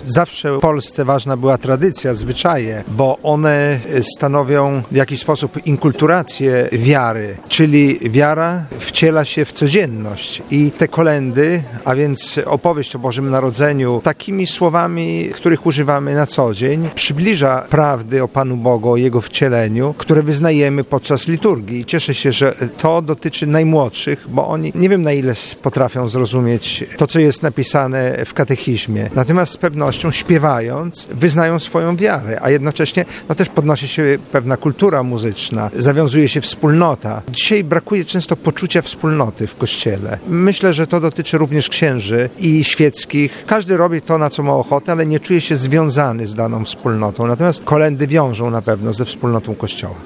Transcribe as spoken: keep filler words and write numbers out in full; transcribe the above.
Zawsze w Polsce ważna była tradycja, zwyczaje, bo one stanowią w jakiś sposób inkulturację wiary, czyli wiara wciela się w codzienność i te kolędy, a więc opowieść o Bożym Narodzeniu, takimi słowami, których używamy na co dzień, przybliża prawdy o Panu Bogu, o Jego wcieleniu, które wyznajemy podczas liturgii. I cieszę się, że to dotyczy najmłodszych, bo oni nie wiem na ile potrafią zrozumieć to, co jest napisane w katechizmie. Natomiast z pewnością śpiewając wyznają swoją wiarę, a jednocześnie no, też podnosi się pewna kultura muzyczna, zawiązuje się wspólnota. Dzisiaj brakuje często poczucia wspólnoty w Kościele. Myślę, że to dotyczy również księży i świeckich. Każdy robi to, na co ma ochotę, ale nie czuje się związany z daną wspólnotą. Natomiast kolędy wiążą na pewno ze wspólnotą Kościoła.